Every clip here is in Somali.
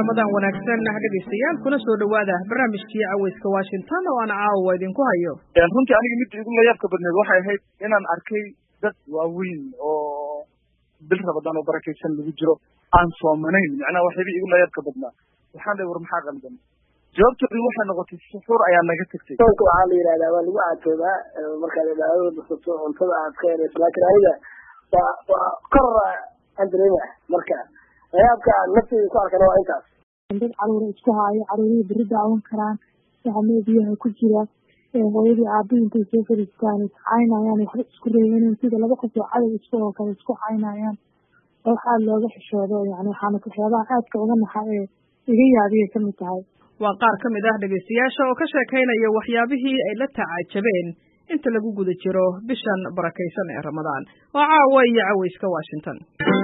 Ramadan wanaagsan dhageystayaal kuna soo dhawaada barnaamijkii Caweyska Washington oo aan caawa idinku hayo. Runtii aniga mid igu la yaabka badneed waxay ahayd inaan arkay dad waaweyn oo bil Ramadan oo barakeysan lagu jiro aan soomanayn macnaha waxay igu la yaabka badnaa waxaan leeyahay war maxaa qaldan jawaabtu waxay noqotay suxuur ayaa naga tagtay waxaa la yiraahdaa waa lagu caatoodaa marka la dhaado dadku cuntada aad ka helayso laakiin aniga waa qarra andreema marka ayaabka naftiisa ku arkana waa intaas dad caruur isku haayo caruurihii beri daawan karaan waxaa biyaha ku jira hooyadii aabbihi intay soo fadhiistaan caynayaan waxba isku reebaneen sida laba qof oo cadow isku oo kale isku caynayaan waxaa looga xishoodo yani waxaana waxyaabaha aadka uga naxa ee iga yaabiyay ka mid tahay waa qaar ka mid ah dhegeystayaasha oo ka sheekaynaya waxyaabihii ay la tacaajabeen inta lagu guda jiro bishan barakaysan ee Ramadaan waa caawa iyo Caweyska Washington.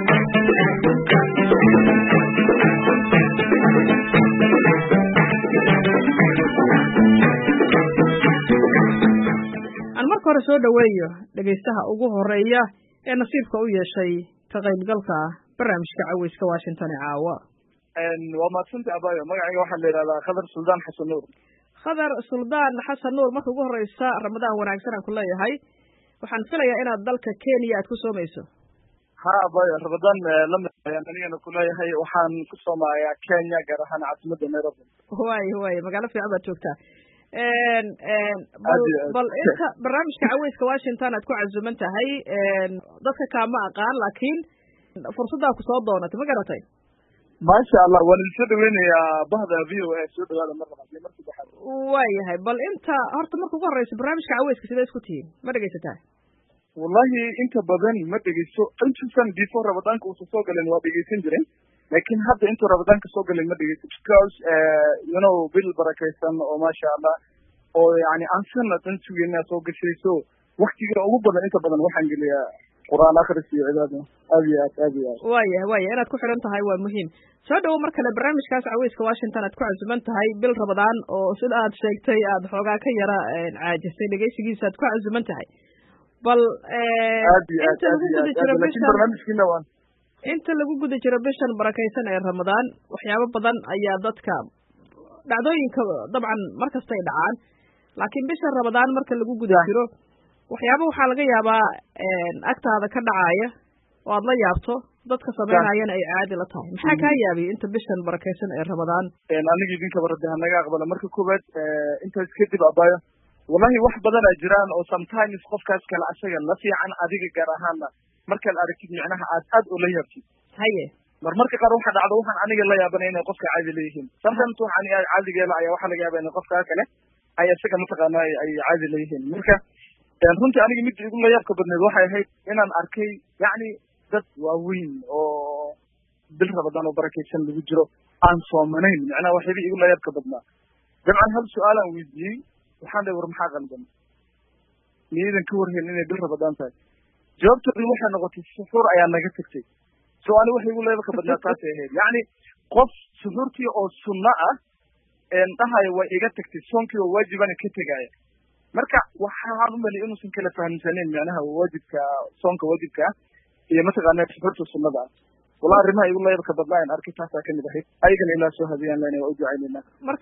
marka hore soo dhaweeyo dhageystaha ugu horeeya ee nasiibka u yeeshay ka qaybgalka barnaamijka Caweyska Washington ee caawa waa maadsantahay abayo magacayga waxaa la yiraahdaa Khadar Suldaan Xasan Nuur Khadar Suldaan Xasan Nuur marka ugu horeysa Ramadaan wanaagsan aan ku leeyahay waxaan filayaa inaad dalka Kenya aad ku soomayso ha abayo Ramadaan lama anigana ku leeyahay waxaan ku soomayaa Kenya gaar ahaan caasimadda Nairobi way magaalo fiican baad joogtaa bal inta barnaamijka Caweyska Washington aad ku casuuman tahay dadka kaama aqaan laakiin fursadda ku soo doonatay ma garatay maasha Allah waan isoo dhaweynayaa bahda VOA soo dhawaada markii baxay waayahay bal inta horta marka ugu horeysa barnaamijka Caweyska sidee isku tihiin ma dhageysataa wallahi inta badan ma dhageyso intuusan before Ramadaanka uu soo galeen waa dhageysan jireen laakiin hadda intuu Ramadaanka soo galeen ma dhageyso because you know bil barakeysan oo maasha Allah oo yani aan sanadkan sugayna soo gashayso waqtiga ugu badan inta badan waxaan geliyaa quraan akhris iyo cibaado aadiya waayahay inaad ku xiran tahay waa muhiim soo dhawo mar kale barnaamijkaas Caweyska Washington aad ku casuuman tahay bil Ramadaan oo sida aad sheegtay aad xoogaa ka yara caajisay dhageysigiisa aad ku casuuman tahay bal inta lagu guda jiro bishan barakeysan ee Ramadaan waxyaabo badan ayaa dadka dhacdooyinka dabcan markasta ay dhacaan laakiin bishan Ramadaan marka lagu guda jiro waxyaabo waxaa laga yaabaa agtaada ka dhacaya oo aad la yaabto dadka sameynayana ay caadi la tahay maxaa kaa yaabiyay inta bishan barakeysan ee Ramadaan aniga idinka barada naga aqbala marka koobaad intaas kadib abayo wallahi wax badan ay jiraan oo sometimes qofkaas kala asaga la fiican adiga gaar ahaan marka la aragtid macnaha aad u la yaabtid haye marka qaar waxa dhacdo waxaan aniga la yaabanay inay qofka caadi leeyihiin sometimes waxaan caadigeela ayaa waxa laga yaabaa in qofka kale ay asaga mataqaana ay caadi leeyihiin marka runtii aniga mid igu la yaabka badneed waxay ahayd inaan arkay yani dad waaweyn oo bil Ramadan oo barakeysan lagu jiro aan soomanayn macnaha waxay igu la yaabka badnaa dabcan hal su'aal aan weydiiyey waxaan leeyahay war maxaa qaldan niyadan ka warheen inay bil Ramadan tahay jawaabtu waxay noqotay suxuur ayaa naga tagtay su'aal waxay igu la yaabka badnaa taas ahayd yani qof suxuurtii oo sunna ah dhahayo way iga tagtay soonkii oo waajibana ka tagaya marka waxaan u maleeyay inuusan kala fahamsaneyn macnaha waajibka soonka waajibka iyo mataqaana suxuurta sunnada wallahi arrimaha igu la yaabka badnaa arkay taas ka mid ahayd ayagana ilaa soo hadiyaan leenahay oo ducaynayna marka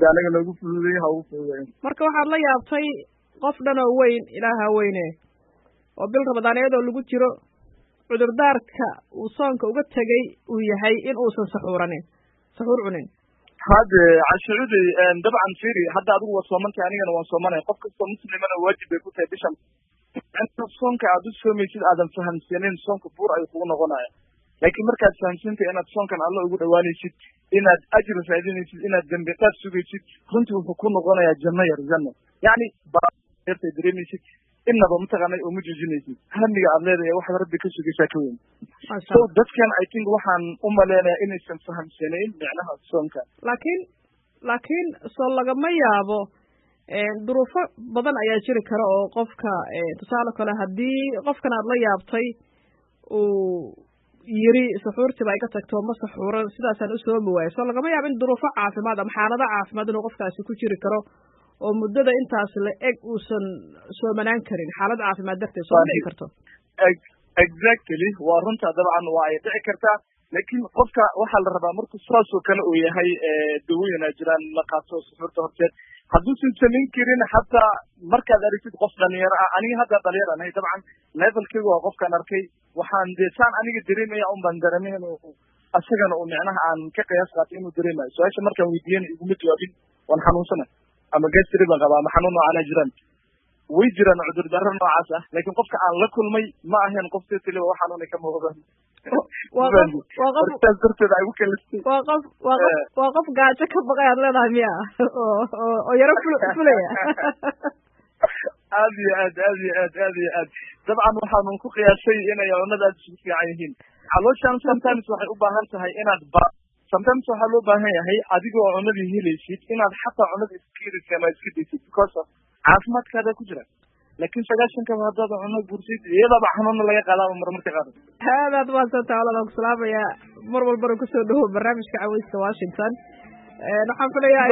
waxaad la yaabtay qof dhan oo weyn ilaaha weyne oo bil Ramadaaneedoo lagu jiro cudurdaarka uu soonka uga tagay uu yahay in uusan saxuur cunin hada cashuudi dabcan fiiri hadda adigu waa soomantay anigana waan soomanay qof kasta muslimana waajib ay ku tahay bishan inta soonka aad u soomaysid aadan fahamsanin soonka buur ay kugu noqonaya laakiin markaad fahamsantay inaad soonkan Allah ugu dhawaanaysid inaad ajr raadinaysid inaad dambi qaad sugaysid runtii wuxuu ku noqonayaa janno yani baartay dareemaysid inaba mataqaanay oo mujijinaysid hamiga aad leedahay waxa rabbi ka sugaysaa ka weyn so dadkan I think waxaan u maleenayaa inaysan fahamsanayn macnaha soonka laakiin soo lagama yaabo duruufo badan ayaa jiri kara oo qofka tusaale kale haddii qofkan aad la yaabtay uu yiri saxuurtii baa iga tagto ma saxuuran sidaasaan u soomi waayo soo lagama yaabo in duruufo caafimaad ama xaalado caafimaad inuu qofkaasi ku jiri karo oo muddada intaas la eg uusan soomanaan karin xaalad caafimaad darteed soo dhici karto exactly waa runta dabcan waa ay dhici kartaa laakiin qofka waxaa la rabaa markuu saasoo kale uu yahay dawooyin ay jiraan la qaato suxuurta horteed hadduusan samayn karin hataa markaad aragtid qof dhalinyaro ah aniga hadda dhalinyaro anahay dabcan levelkeyga waa qofkaan arkay waxaan dee saan aniga dareemaya un baan dareemay inuu asagana uu micnaha aan ka qiyaas qaatay inuu dareemayo su-aasha markaan weydiiyana iguma jawaabin waan xanuunsana ama gastri baan qabaa ama xanuun noocaana jiraan way jiraan cudurdaaro noocaas ah laakiin qofka aan la kulmay ma ahayn qof teliba waxaan una ka muuqdan saas darteed ay u kalistay waa qof gaajo ka baqay aad leedahay miya oo yaro fulaya aad iyo aad dabcan waxaanun ku qiyaasay inay cunada aad isugu fiican yihiin calooshaan sometimes waxay u baahan tahay inaad sometimes waxaa loo baahan yahay adigoo cunadii helaysid inaad xataa cunada iskirisa ama iska daysid because of caafimaadkaada ku jira laakiin 90 haddaad cuno gursid iyadaba xanuuna laga qaadaa marmarka qaar aad maasanta walaal ku salaamaya mar walba ku soo dhawo barnaamijka Cawayska Washington waxaan filayaa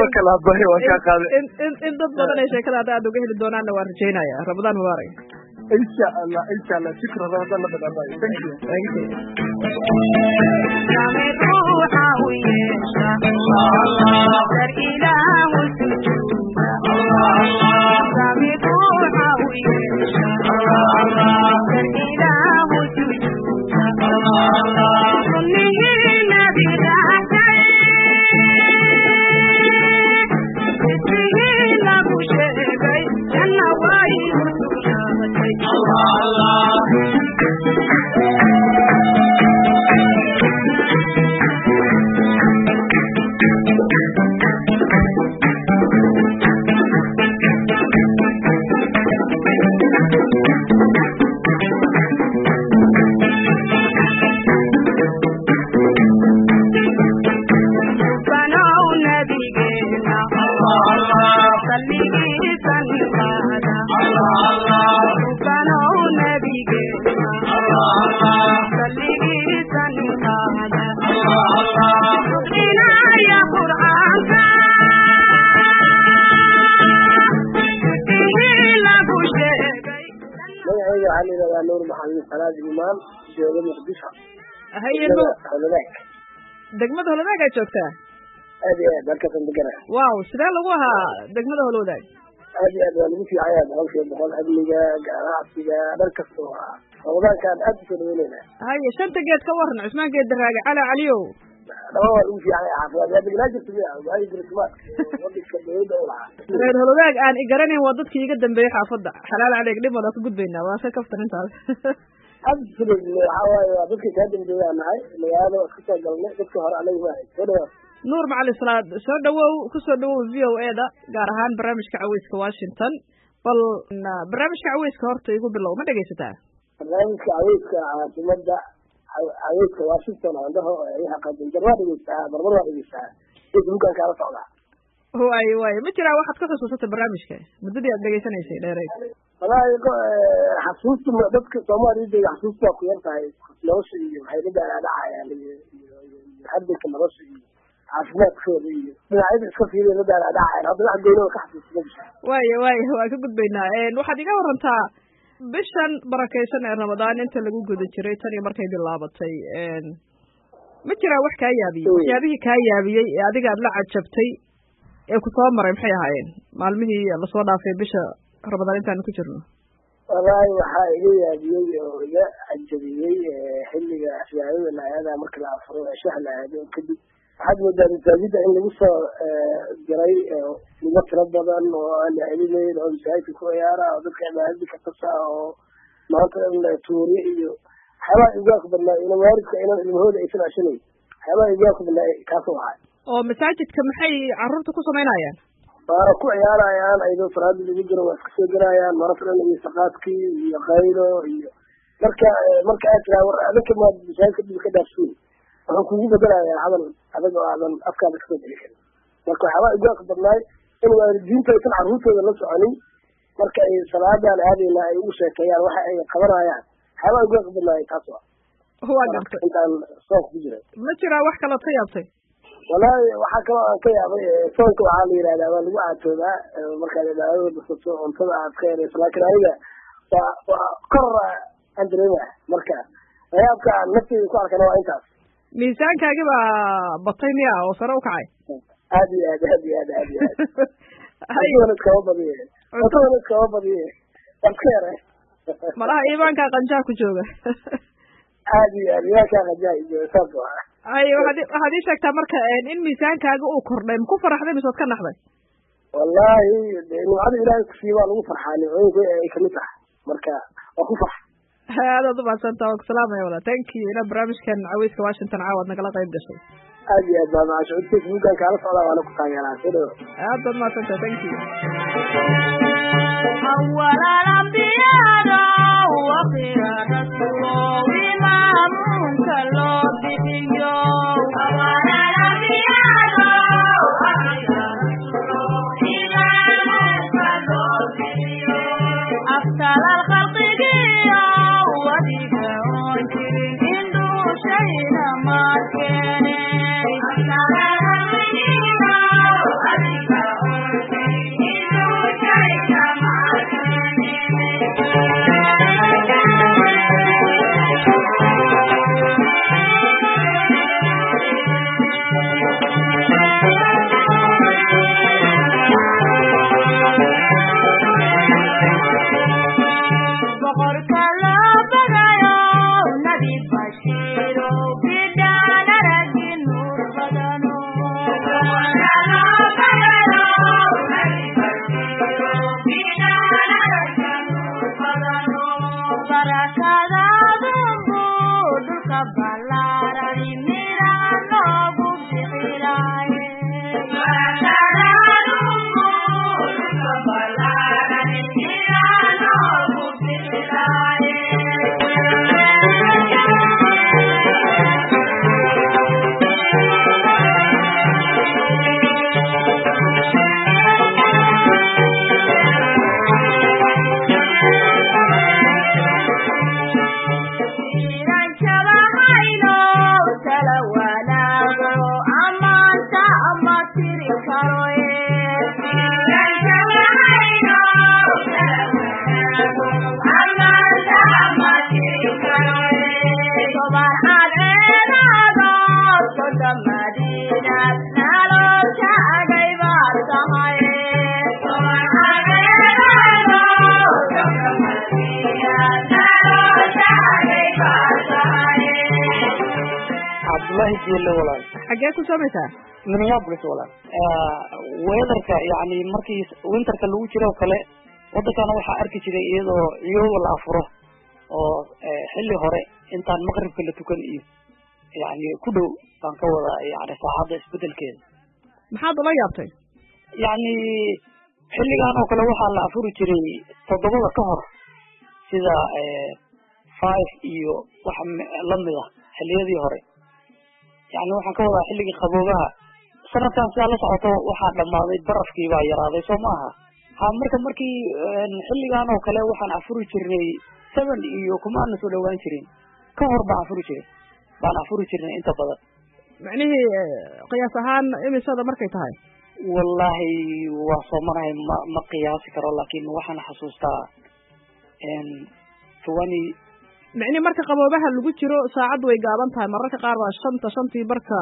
in dad badan ay sheekada aad uga heli doonaan waan rajaynayaa Ramadaan Mubaarak insha Allah shukran Ramadaan la badalay thank you degmada Holwadaag ay joogtaa aad iyo aad halkaas degana waaw sidee lagu ahaa degmada Holwadaag aad iyo aad waa lagu fiicayaa boqol amniga ganacsiga dharkasta Holwadaagkan aad u soo dhaweynayna haye shanta geed ka waran Cusmaan geed daraaga cali caliyow waa lagu fiicayaa xaafadda degmada jirta waa jirta wadka dawladda oo lahaa reer Holwadaag aan igaranin waa dadkii iga dambeeyay xaafadda xalaal caleeg dhib wada ka gudbaynaa waa ka kaftan intaas absolutely waa dadkii ka dambeeyay nahay magaalada ka soo galnay dadka hore anagu ma haysto nuur macali salaad soo dhawow ku soo dhawow VOA-da gaar ahaan barnaamijka Cawayska Washington bal barnaamijka Cawayska horta igu bilow ma dhageysataa barnaamijka Cawayska caasimada Cawayska Washington andaho ay xaqadin jarwaa dhageysaa barbar waa dhageysaa dadka kala socda way ma jiraa waxaad ka xusuusatay barnaamijka muddadii aad dhageysanaysay dheeray walahi xasuusta dadka Soomaaliyeed xasuusta ku yartahay nolosha iyo waxay dhacayaan iyo hadalka nolosha iyo caafimaadkooda iyo dhinacyada iska fiiriyay dhacayaan hadda wax gooni oo ka xasuustaa waa ka gudbaynaa waxaad iga warantaa bishan barakeysan ee Ramadaan inta lagu guda jiray tan iyo markay bilaabatay ma jiraa wax kaa yaabiyey waxyaabihii kaa yaabiyey ee adiga aad la cajabtay ee ku soo maray maxay ahaayeen maalmihii la soo dhaafay bisha Ramadaan intaan ku jirno walahi waxa iga yaabiyey oo iga cajabiyey xilliga ciyaarada laayada marka la afuro shahla aado kadib waxaad moodaa masaajida in lagu soo jiray niman tiro badan oo aan cilmiyeyn oo masaajidka ku ciyaara oo dadka cibaadada ka tasa oo maanta in la tuuriyo iyo waxyaabaha igaa ku badnaa ina waalidka inaan ilmahooda aysan ashanayn waxyaabaha igaa ku badnaa kaasoo ahay oo masaajidka maxay carruurta ku samaynayaan waa ku ciyaarayaan ayadoo salaada lagu jiro waa iska soo garayaan marafran iyo saqaadkii iyo qaylo iyo marka aad tiraa war adinka maad masaajidka dhib ka dhaafsuun waxaan kugu bedelayaa hadal adag oo aadan afkaada kasoo bixi karin marka waxyaabaa igoaka badnaay in waalidiinta aysan carruurtooda la soconin marka ay salaadaan aadayna ay ugu sheekeeyaan waxa ay qabanayaan waxyaabaa igoaka badnaay taas waa gartay intaan soonka ku jiray ma jiraa wax kalood ka yaabtay walahi waxaa kaloo aan ka yaabay soonka waxaa la yidhahdaa waa lagu caatoodaa markaad cibaadada basato cuntada aad ka helayso laakiin aniga waa korora aan dareemaya marka layaabka aan nafteyda ku arkana waa intaas miisaankaagi baa batay miya oo sare u kacay aad iyo aad cuntadan iskama badiye iska yare malaha iimaankaa qanjaa ku jooga aad iyo aad iimaankaa qanjaa jooga saas waa hay waxaad ii sheegtaa marka in miisaankaaga uu kordhay maku faraxday mise waad ka naxday wallahi nimcada ilaahay kusii baa lagu farxaa nimcooyinka ay kamid tahay marka waa ku farx aadaad umahadsantaa waan kusalaamaya wala thank you ina barnaamijkan caweyska Washington caawa ad nagala qayb gashay aad iyo aad baa maasha Facebook-aan kaala socdaa waana ku taageeraa sidoo aad baad mahadsantahay thank you أول الأنبياء وخير رسول وإمام كالله بديو أول الأنبياء وخير رسول وإمام كالله بديو أفضل الخلق ديو وديكون كرين إندو شيء ما كان أفضل الخلق ديو وديكون كرين إندو شيء ما xagee ku soomaysaa Minneapolis walaal weatherka yani markii winterka lagu jiro kale wadankana waxa arki jiray iyadoo ciyow la afuro oo xilli hore intaan maqribka la tukan iyo yani ku dhow baan ka wada yani saacada isbedelkeeda maxaad ula yaabtay yani xilligan oo kale waxa la afuri jiray 7 ka hor sida 5 iyo waxa lamida xilliyadii hore يعني waxaan ka wadaa xilliga qaboobaha sanadkan sida la socoto waxa dhamaaday barafkii baa yaraaday soo maaha ha markii xilligan oo kale waxaan afuri jirnay 7 iyo kuma aan soo dhawaan jirin ka hor baan afuri jirnay inta badan macnaheedu qiyaas ahaan imisada markay tahay wallahi waa soo marahay ma qiyaasi karo laakiin waxaan xasuustaa 20 macni marka qaboobaha lagu jiro saacad way gaaban tahay mararka qaar waa 5 barka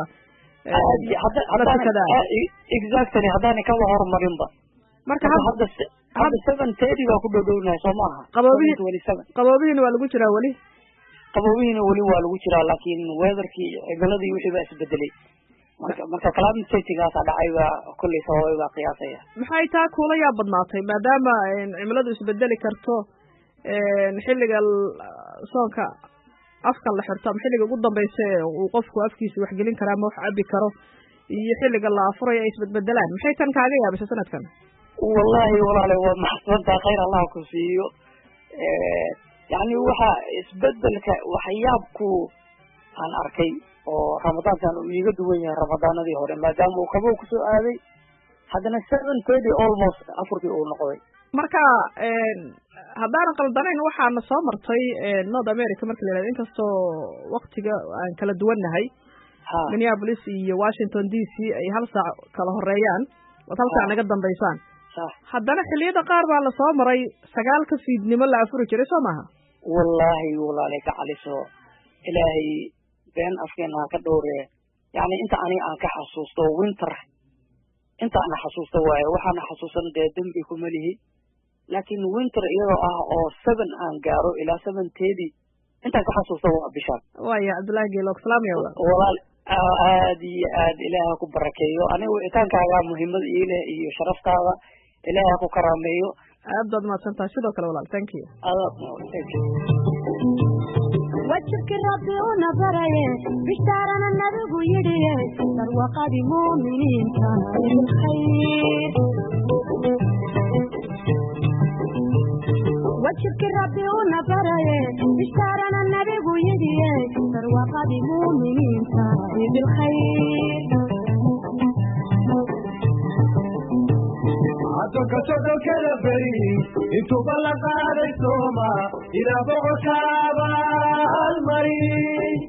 exactly hadaan ka hormarin ba marka hadda 7:30 baa ku dhowdhownahay soo maaha qaboobihiina waa lagu jiraa wali waa lagu jiraa laakiin weatherkii cimiladii wixii baa isbedelay marka climate change-gaas dhacay baa kulli sababay baa qiyaasaya maxay taa kula yaab badnaatay maadaama cimiladu isbedeli karto xilliga soonka afka la xirto ama xilliga ugu dambeysay uu qofku afkiisa wax gelin karo ama wax cabi karo iyo xilliga la afurayo ay isbedbedelaan maxay tan kaaga yaabisay sanadkan wallahi waa maxsanta khayr Allah ku siiyo yani waxa isbedelka waxyaabku aan arkay oo ramadaankan uu iga duwan yahay ramadaanadii hore maadaama uu qabow ku soo aaday haddana 7:30 almost afurkii uu noqday marka haddaan qaldanayn waxaana soo martay North America marka la yiraahdo inkastoo waqtiga aan kala duwannahay Minneapolis iyo Washington DC ay hal saac kala horeeyaan wad hal saac naga dambeysaan haddana xilliyada qaar baa la soo maray 9 ka fiidnimo la afuri jiray soo maaha wallahi ka caliso ilaahay been afkeena ka dhowre yani inta ani aan ka xasuusto winter inta aan xasuusto waayo waxaan xasuusan dembi kuma lihi laakiin winter iyadoo ah oo 7 aan gaaro ilaa 7teedii inta ka xasuusto waa bishaan waaya Cabdullaahi Geelo salaam ya walaal aad iyo aad ilaahay ku barakeeyo anigu itaankaaga muhiimad iyo sharaftaada ilaahay ku karaameeyo aad baad mahadsantahay sidoo kale walaal thank you thank you وجهك ربي ونبري بشتارنا النبي يدي سروقة مؤمنين كان الخير وجهك ربي ونبري بشتارنا النبي يدي سروقة مؤمنين كان الخير عدوك صدق البري انتو بلغ عليكما إلى بغشاب المريض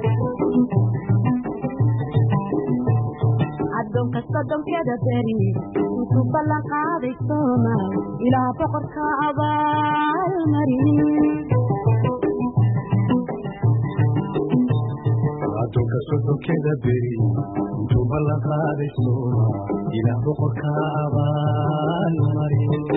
عدوك صدق البري انتو بلغ عليكما إلى بغشاب المريض عدوك صدق البري انتو بلغ عليكما إلى بغشاب المريض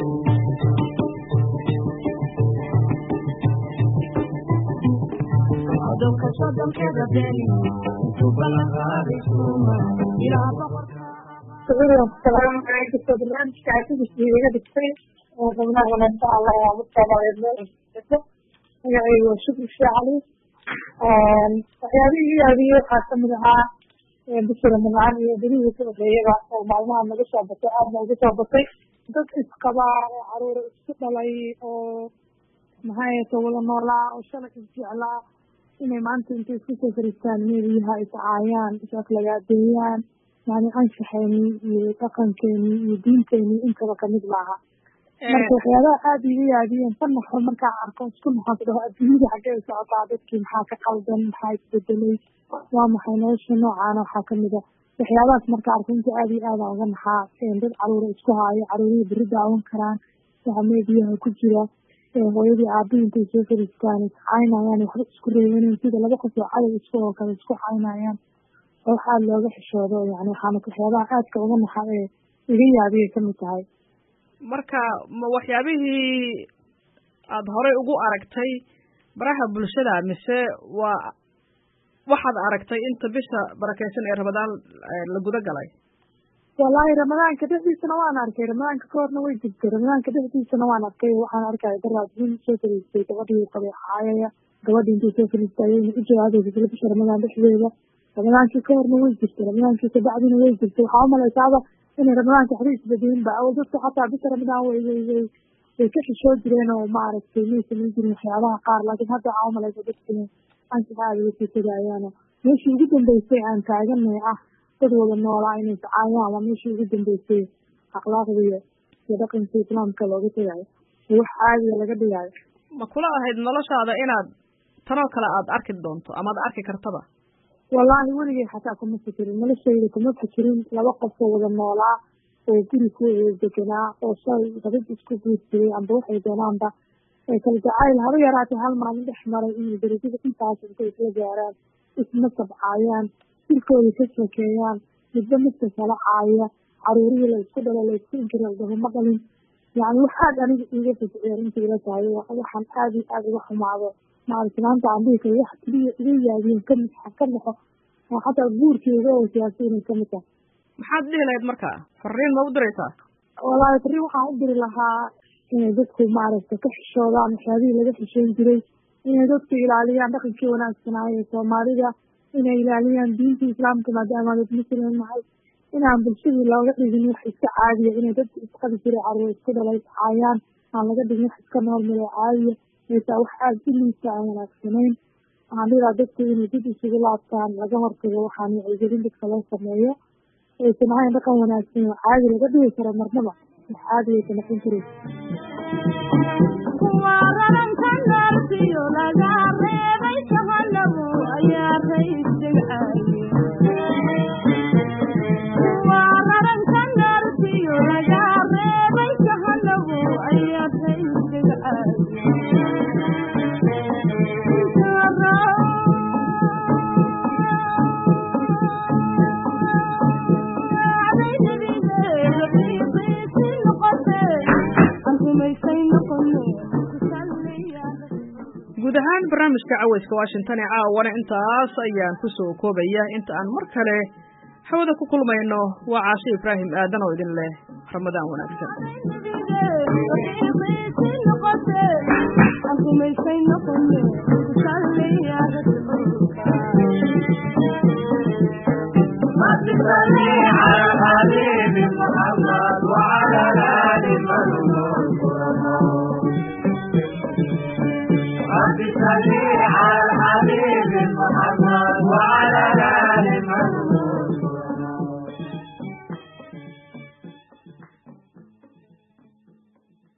عدوك صدق البري انتو بلغ عليكما إلى بغشاب السلام عليكم برنامج تعرفين الشيء بكثير وضمناه إن شاء الله يا مطلع يعني وشكر الشيء عليه هذه خاصة منها بشر من عام يدري كل شيء ومعلومة ما جشة بتاع ما جشة بطيء دك إسقاط عرور استقلالي أو نهاية ولا مرة أو شلك الجعلة إن ما أنت تسوي في الثانية هاي تعاين بشكل جديان يعني أنش حيني يتقن كيني يدين كيني أنت بكمل معها. مركز هذا هذه نصنع مركز أركان كل محافظة أدية حاجة سأطعدت كم حاجة قلبا حاجة بدلي وما حيناش نوعنا حاكم ذا. بحيالات مركز أركان هذه وغنها عند عرور إسكوها عروري بردا وانكران وعمي بيها كجرا ويدي عابين تيسير الإسكاني عينا يعني وحد إسكوريين كذا لا بقصوا على إسكوها كذا إسكو عينا يعني waxaa looga xishoodo yani waxaana waxyaabaha aadka uga naxa iga yaabiyay kamid tahay marka waxyaabihii aad horey ugu aragtay baraha bulshada mise waa waxaad aragtay inta bisha barakeysan ee Ramadaan la guda galay wallahi ramadaanka dhexdiisana waan arkay ramadaanka koorna way jirtay ramadaanka dhexdiisana waan arkay waxaan arkay daraadin soo fariistay gabadhii qabeexaaya gabadhii intii soo fariistay u jawaabay bisha ramadaan dhexdeeda ramadaanka koorna way jirtay ramadaanka sabacdina way jirtay waxaa u malaysaaba inay ramadaanka xiriis badin ba oo dadka xataa bisha ramadaan way ka xishoo jireen oo maaragtay maysan jirin waxyaabaha qaar laakiin hadda waxaa u malaysa dadka anshaxaada way sii tagayaan meeshii ugu dambeysay aan taaganay dad wada noolaa inay tacaayaan waa meeshii ugu dambeysay akhlaaqda iyo dhaqanka islaamka looga tagayo wax caadiya laga dhigayo ma kula ahayd noloshaada inaad tanoo kale aad arki doonto ama aad arki kartaba wallahi weligay xataa kuma fikirin noloshayda kuma fikirin laba qof oo wada noolaa oo guri ku deganaa oo shay gabadh isku guursaday amba waxay doonaanba kala jacayl haba yaraatay hal maalin dhex maray inay darajada intaas intay isla gaaraan isma sabcaayaan silkooda ka sheekeeyaan midba midka kala caaya caruurihii la isku dhala la isku inkira gabama dhalin yani wax aad aniga iiga fajiciya inta ila tahay waxaan aad iyo aad uga xumaado maalislaanta aan dhihi karo wax keliya iga yaabiyeen ka naxo oo xataa guurkii uga siyaasay inay kamid tahay maxaad dhihi lahayd marka fariin ma u diraysaa wallahi fariin waxaan u diri lahaa inay dadku maaragtay ka xishoodaan waxyaabihii laga xishoon jiray inay dadku ilaaliyaan dhaqankii wanaagsanaaye soomaalida inay ilaaliyaan diinta islaamka maadaama dad muslim nahay inaan bulshadii looga dhigin wax iska caadiya inay dadku isqabi jiray caruur isku dhalay caayaan aan laga dhigin wax iska noormal oo caadiya maytaa wax aada u liisa aan wanaagsanayn waxaan dhiraa dadku inay dib isugu laabtaan laga hortago waxaan wacyigelin dadka loo sameeyo aysan ahayn dhaqan wanaagsan oo caadi laga dhigi karo marnaba wax caadi aysan noqon karin barnaamijka cawayska Washington ee caawana intaas ayaan ku soo koobaya inta aan mar kale hawada ku kulmayno waa Caashe Ibraahim Aadan oo idin leh Ramadaan wanaagsan Masih